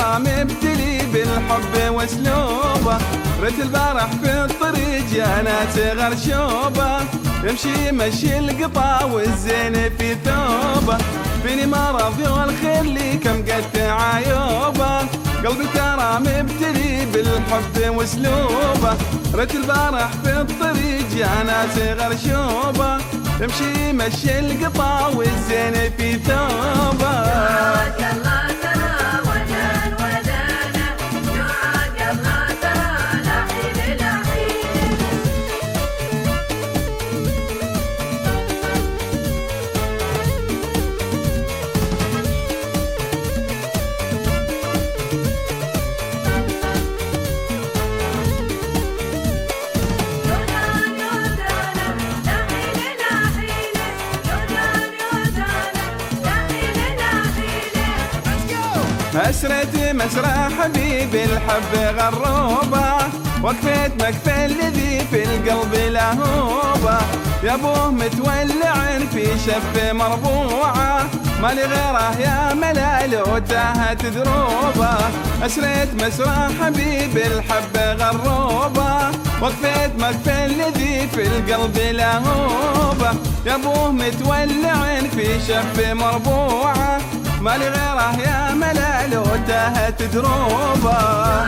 ترى مبتلي بالحب واسلوبه، ريت البارح في الطريق يا ناس غرشوبه، يمشي مشي القطا والزين في ثوبه، فيني ما راضي والخير لي كم قد عيوبه، قلبي ترى مبتلي بالحب واسلوبه، ريت البارح في الطريق يا ناس غرشوبه، يمشي مشي القطا والزين في ثوبه. أسرت مسرى حبيبي الحب غروبة، وقفت مكفى الذي في القلب لهوبة، يا ابوه متولع في شف مربوعة، مالي غيره يا ملال وتاهت دروبة. أسرت مسرى حبيبي الحب غروبة، وقفت مكفى الذي في القلب لهوبة، يا ابوه متولع في شف مربوعة، مالي غيره يا ملال وتاهت دروبه.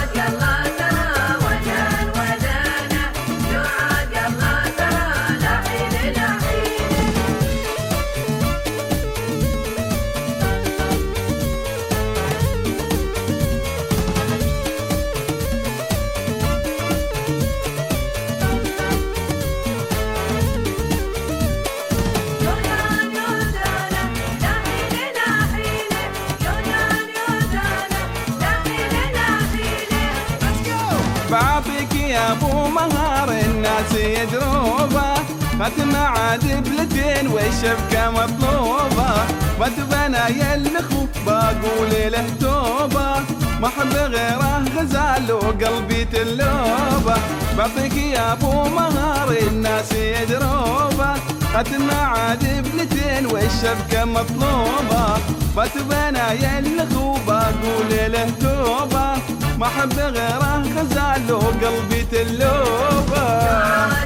بعطيك يا ابو مهار الناس يدروبه، ختم عاد بلتين والشبكه مطلوبه، ما تبنى يا الاخو بقول له توبه، ما احب غيره غزال وقلبي تلوبه. بعطيك يا ابو مهار الناس يدروبه، ختم عاد بلتين والشبكه مطلوبه، ما تبنى يا الاخو بقول له توبه، ما احب غيره غزال وقلبي تلوبه.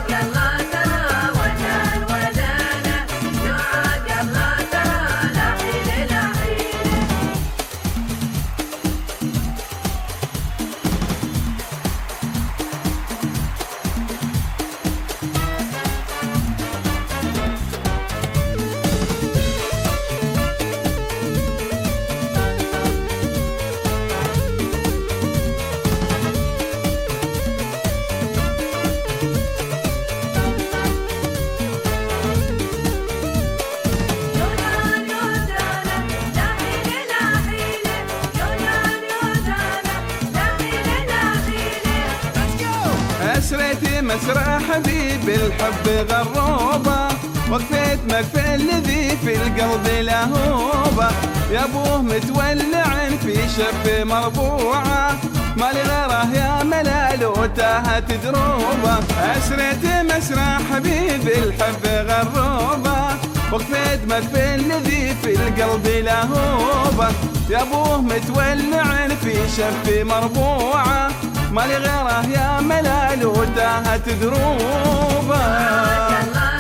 أسرتي مسرى حبيبي الحب غروبة، وقفت مكفى الذي في القلب لهوبة، يا ابوه متولع في شف مربوعة، مالي غيره يا ملال وتاهت دروبه. أسرتي مسرى حبيبي الحب غروبة، وقفت مكفى الذي في القلب لهوبة، يا ابوه متولع في شف مربوعة، مالي غيره يا ملال وتاهت دروبه.